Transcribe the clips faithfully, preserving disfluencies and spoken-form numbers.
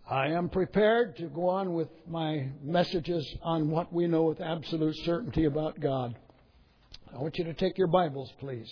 I am prepared to go on with my messages on what we know with absolute certainty about God. I want you to take your Bibles, please.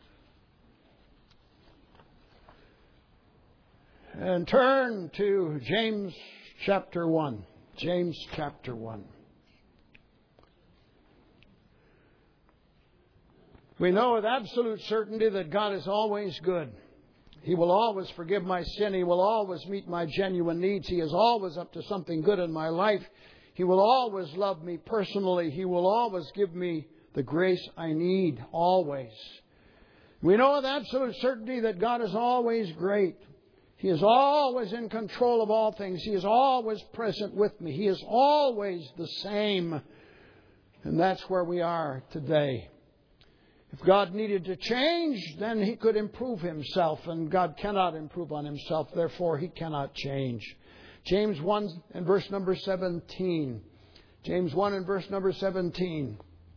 And turn to James chapter one. James chapter one. We know with absolute certainty that God is always good. He will always forgive my sin. He will always meet my genuine needs. He is always up to something good in my life. He will always love me personally. He will always give me the grace I need, always. We know with absolute certainty that God is always great. He is always in control of all things. He is always present with me. He is always the same. And that's where we are today. If God needed to change, then He could improve Himself. And God cannot improve on Himself. Therefore, He cannot change. James one and verse number seventeen. James one and verse number seventeen.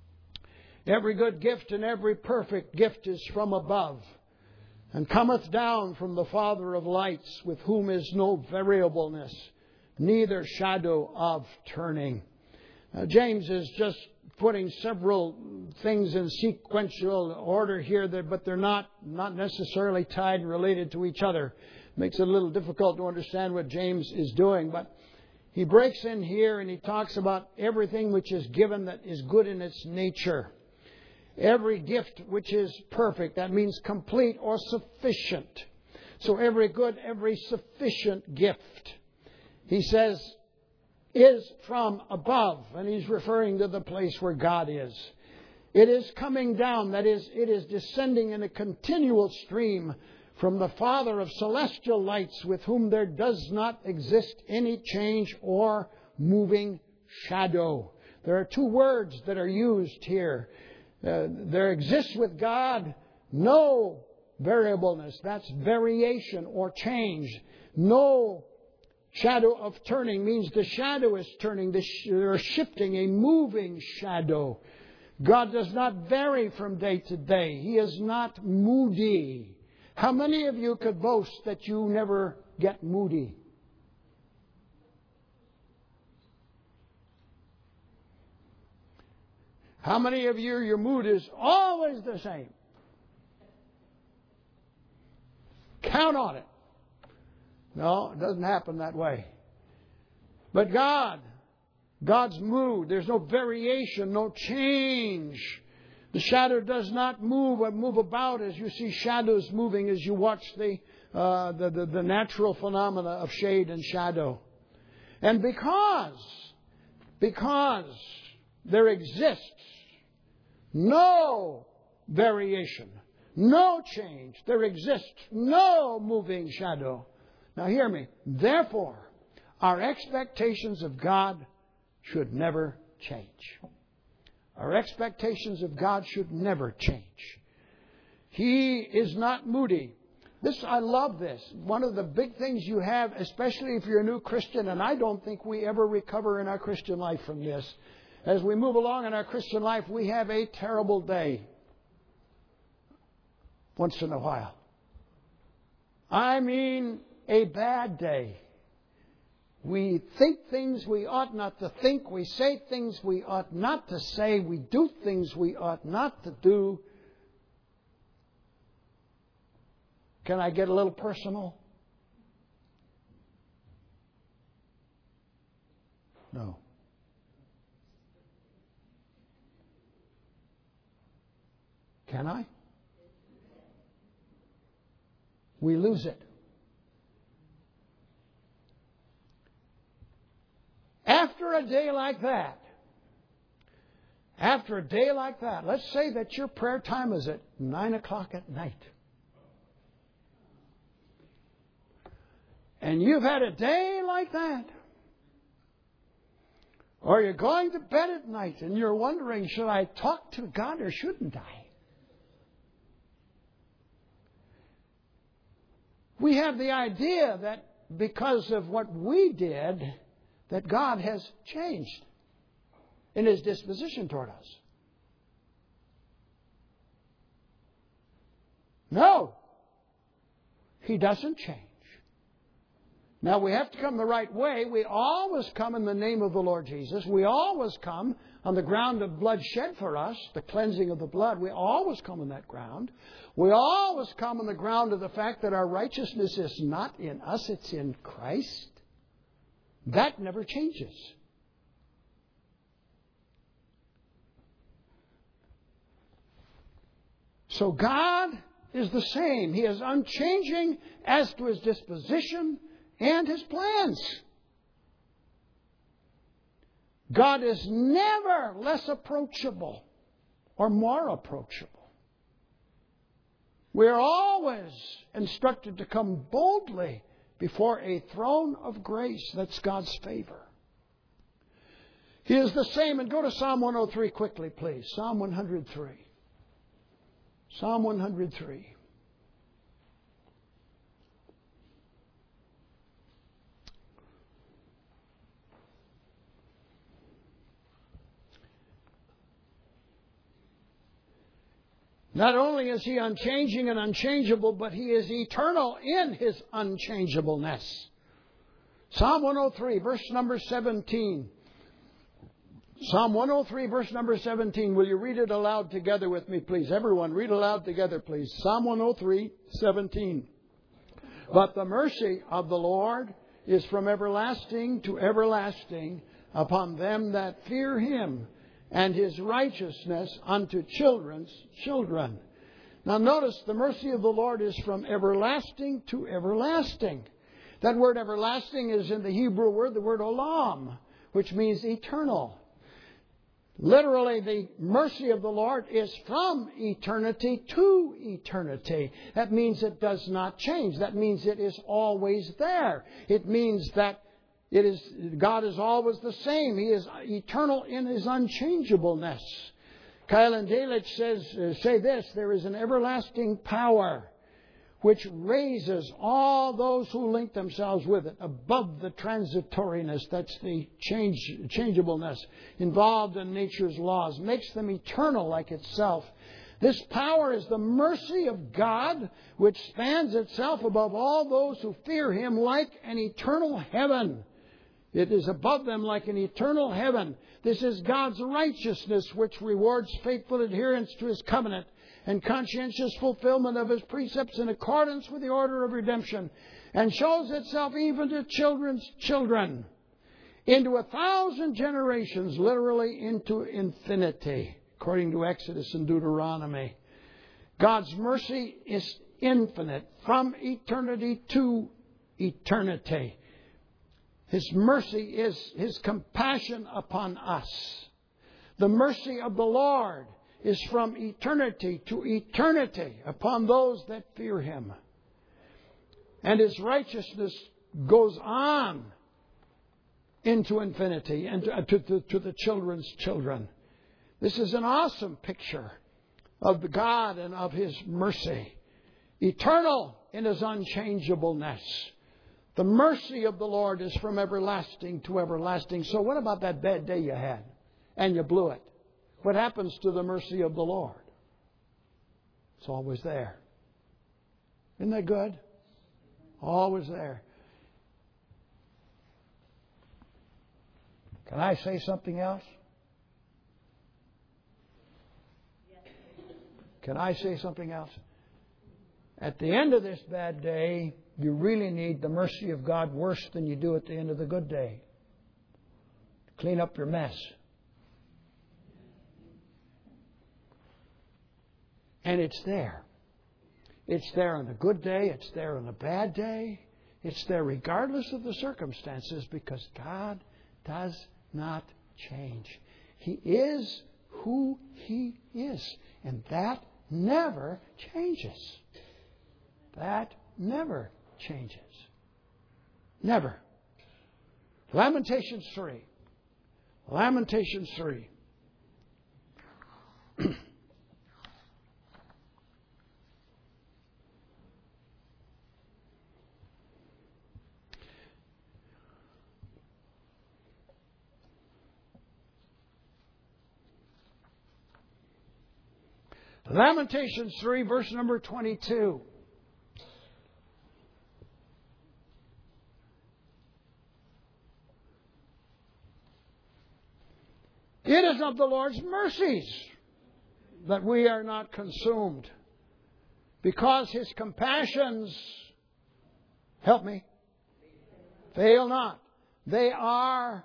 Every good gift and every perfect gift is from above, and cometh down from the Father of lights, with whom is no variableness, neither shadow of turning. Now, James is just putting several things in sequential order here, but they're not, not necessarily tied and related to each other. It makes it a little difficult to understand what James is doing. But he breaks in here and he talks about everything which is given that is good in its nature. Every gift which is perfect, that means complete or sufficient. So every good, every sufficient gift, he says, is from above. And he's referring to the place where God is. It is coming down, that is, it is descending in a continual stream from the Father of celestial lights, with whom there does not exist any change or moving shadow. There are two words that are used here. Uh, there exists with God no variableness. That's variation or change. No shadow of turning means the shadow is turning. They're shifting, a moving shadow. God does not vary from day to day. He is not moody. How many of you could boast that you never get moody? How many of you, your mood is always the same? Count on it. No, it doesn't happen that way. But God, God's mood, there's no variation, no change. The shadow does not move or move about as you see shadows moving as you watch the, uh, the, the, the natural phenomena of shade and shadow. And because, because there exists no variation, no change, there exists no moving shadow. Now hear me. Therefore, our expectations of God should never change. Our expectations of God should never change. He is not moody. This, I love this. One of the big things you have, especially if you're a new Christian, and I don't think we ever recover in our Christian life from this. As we move along in our Christian life, we have a terrible day once in a while. I mean, a bad day. We think things we ought not to think. We say things we ought not to say. We do things we ought not to do. Can I get a little personal? No. Can I? We lose it. After a day like that, after a day like that, let's say that your prayer time is at nine o'clock at night. And you've had a day like that. Or you're going to bed at night and you're wondering, should I talk to God or shouldn't I? We have the idea that because of what we did, that God has changed in His disposition toward us. No, He doesn't change. Now, we have to come the right way. We always come in the name of the Lord Jesus. We always come on the ground of blood shed for us, the cleansing of the blood. We always come on that ground. We always come on the ground of the fact that our righteousness is not in us, it's in Christ. That never changes. So God is the same. He is unchanging as to His disposition and His plans. God is never less approachable or more approachable. We are always instructed to come boldly before a throne of grace. That's God's favor. He is the same. And go to Psalm one oh three quickly, please. Psalm one oh three. Psalm one oh three. Not only is He unchanging and unchangeable, but He is eternal in His unchangeableness. Psalm one oh three, verse number seventeen. Psalm one oh three, verse number seventeen. Will you read it aloud together with me, please? Everyone, read aloud together, please. Psalm one oh three, seventeen. But the mercy of the Lord is from everlasting to everlasting upon them that fear Him, and His righteousness unto children's children. Now notice, the mercy of the Lord is from everlasting to everlasting. That word everlasting is in the Hebrew word, the word olam, which means eternal. Literally, the mercy of the Lord is from eternity to eternity. That means it does not change. That means it is always there. It means that It is, God is always the same. He is eternal in His unchangeableness. Kyle and Delitzsch says, uh, say this, there is an everlasting power which raises all those who link themselves with it above the transitoriness, that's the change, changeableness involved in nature's laws, makes them eternal like itself. This power is the mercy of God, which spans itself above all those who fear Him like an eternal heaven. It is above them like an eternal heaven. This is God's righteousness, which rewards faithful adherence to His covenant and conscientious fulfillment of His precepts in accordance with the order of redemption, and shows itself even to children's children, into a thousand generations, literally into infinity, according to Exodus and Deuteronomy. God's mercy is infinite, from eternity to eternity. His mercy is His compassion upon us. The mercy of the Lord is from eternity to eternity upon those that fear Him. And His righteousness goes on into infinity and to, to, to the children's children. This is an awesome picture of the God and of His mercy. Eternal in His unchangeableness. The mercy of the Lord is from everlasting to everlasting. So what about that bad day you had and you blew it? What happens to the mercy of the Lord? It's always there. Isn't that good? Always there. Can I say something else? Can I say something else? At the end of this bad day, you really need the mercy of God worse than you do at the end of the good day. Clean up your mess. And it's there. It's there on the good day. It's there on the bad day. It's there regardless of the circumstances, because God does not change. He is who He is. And that never changes. That never changes. Never. Lamentations three. Lamentations three. Lamentations three, verse number twenty-two. It is of the Lord's mercies that we are not consumed, because His compassions, help me, fail not. They are,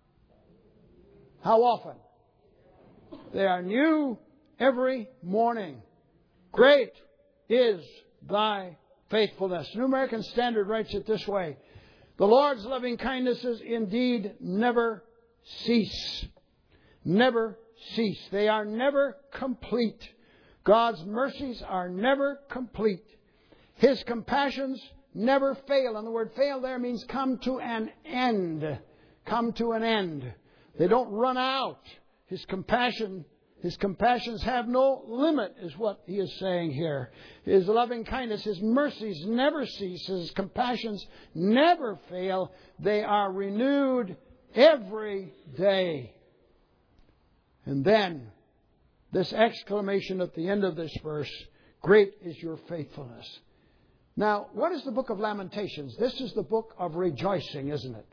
how often? They are new every morning. Great is thy faithfulness. New American Standard writes it this way: the Lord's loving kindnesses indeed never cease. Never cease. They are never complete. God's mercies are never complete. His compassions never fail. And the word fail there means come to an end. Come to an end. They don't run out. His compassion, His compassions have no limit, is what he is saying here. His loving kindness, His mercies never cease. His compassions never fail. They are renewed every day. And then, this exclamation at the end of this verse, great is your faithfulness. Now, what is the book of Lamentations? This is the book of rejoicing, isn't it?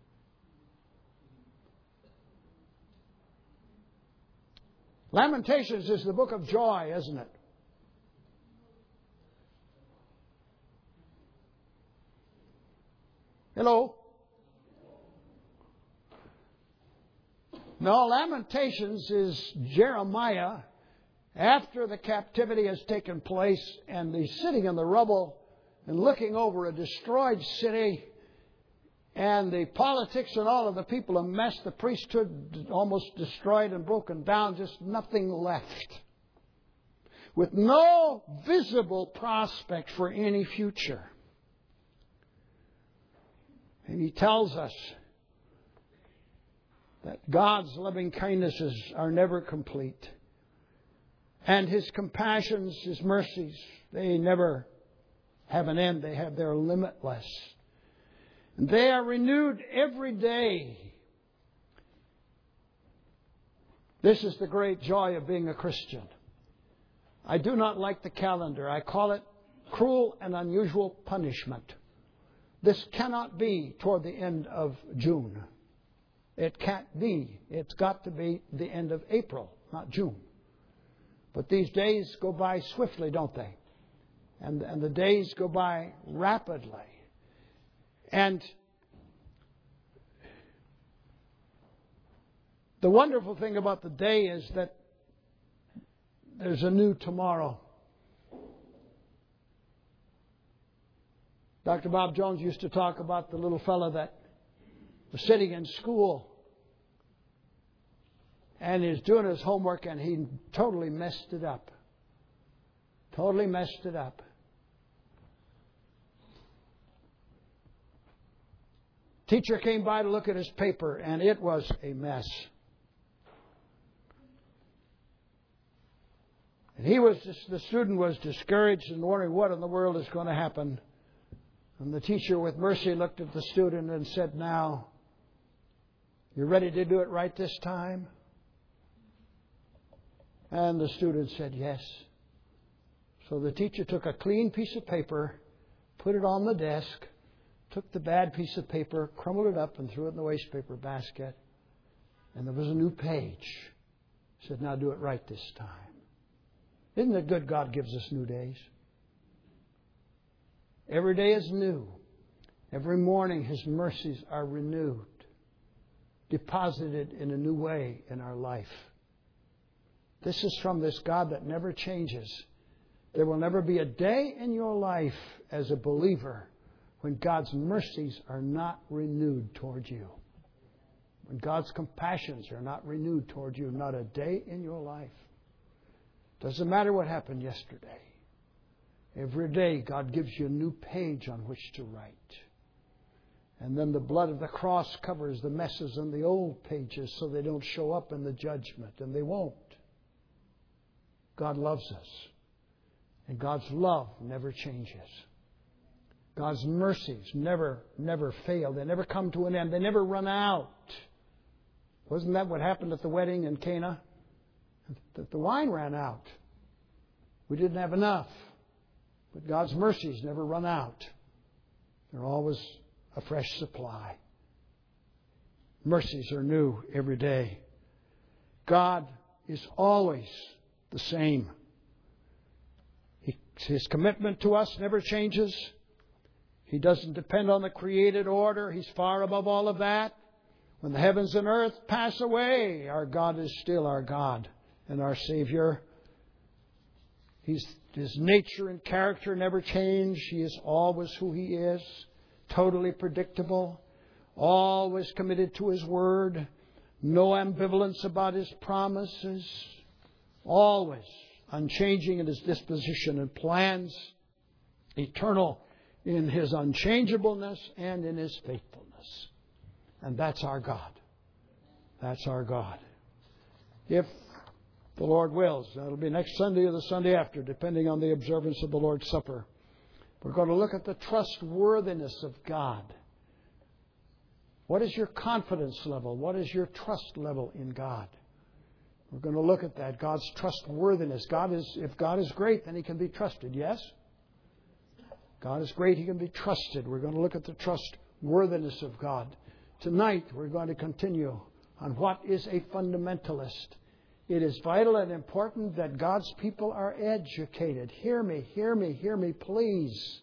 Lamentations is the book of joy, isn't it? Hello? No, Lamentations is Jeremiah after the captivity has taken place and he's sitting in the rubble and looking over a destroyed city, and the politics and all of the people a mess, the priesthood almost destroyed and broken down, just nothing left, with no visible prospect for any future. And he tells us that God's loving kindnesses are never complete. And His compassions, His mercies, they never have an end. They have, they're limitless. And they are renewed every day. This is the great joy of being a Christian. I do not like the calendar. I call it cruel and unusual punishment. This cannot be toward the end of June. It can't be. It's got to be the end of April, not June. But these days go by swiftly, don't they? And, and the days go by rapidly. And the wonderful thing about the day is that there's a new tomorrow. Doctor Bob Jones used to talk about the little fellow that was sitting in school and he's doing his homework and he totally messed it up. Totally messed it up. Teacher came by to look at his paper and it was a mess. And he was just, the student was discouraged and wondering what in the world is going to happen. And the teacher with mercy looked at the student and said, "Now, you ready to do it right this time?" And the student said, "Yes." So the teacher took a clean piece of paper, put it on the desk, took the bad piece of paper, crumbled it up and threw it in the wastepaper basket. And there was a new page. He said, "Now do it right this time." Isn't it good God gives us new days? Every day is new. Every morning His mercies are renewed, deposited in a new way in our life. This is from this God that never changes. There will never be a day in your life as a believer when God's mercies are not renewed toward you. When God's compassions are not renewed toward you. Not a day in your life. Doesn't matter what happened yesterday. Every day God gives you a new page on which to write. And then the blood of the cross covers the messes in the old pages so they don't show up in the judgment. And they won't. God loves us. And God's love never changes. God's mercies never, never fail. They never come to an end. They never run out. Wasn't that what happened at the wedding in Cana? That the wine ran out. We didn't have enough. But God's mercies never run out. They're always a fresh supply. Mercies are new every day. God is always the same. He, His commitment to us never changes. He doesn't depend on the created order. He's far above all of that. When the heavens and earth pass away, our God is still our God and our Savior. He's, His nature and character never change. He is always who He is, totally predictable, always committed to His Word, no ambivalence about His promises, always unchanging in His disposition and plans, eternal in His unchangeableness and in His faithfulness. And that's our God. That's our God. If the Lord wills, that'll be next Sunday or the Sunday after, depending on the observance of the Lord's Supper. We're going to look at the trustworthiness of God. What is your confidence level? What is your trust level in God? We're going to look at that, God's trustworthiness. God is, if God is great, then He can be trusted, yes? God is great, He can be trusted. We're going to look at the trustworthiness of God. Tonight, we're going to continue on what is a fundamentalist. It is vital and important that God's people are educated. Hear me, hear me, hear me, please.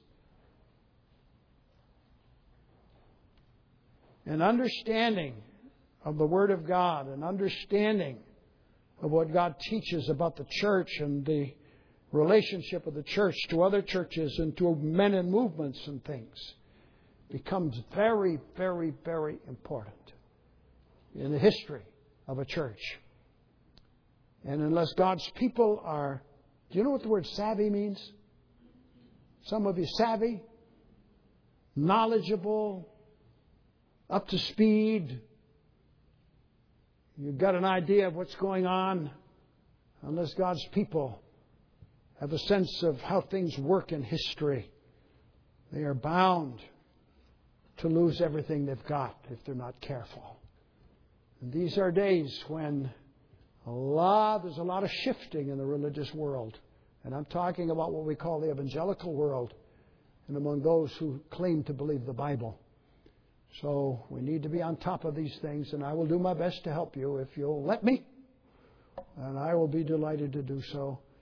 An understanding of the Word of God, an understanding of what God teaches about the church and the relationship of the church to other churches and to men and movements and things becomes very, very, very important in the history of a church. And unless God's people are... Do you know what the word savvy means? Some of you savvy, knowledgeable, up to speed. You've got an idea of what's going on. Unless God's people have a sense of how things work in history, they are bound to lose everything they've got if they're not careful. And these are days when a lot, there's a lot of shifting in the religious world. And I'm talking about what we call the evangelical world and among those who claim to believe the Bible. So we need to be on top of these things, and I will do my best to help you if you'll let me. And I will be delighted to do so.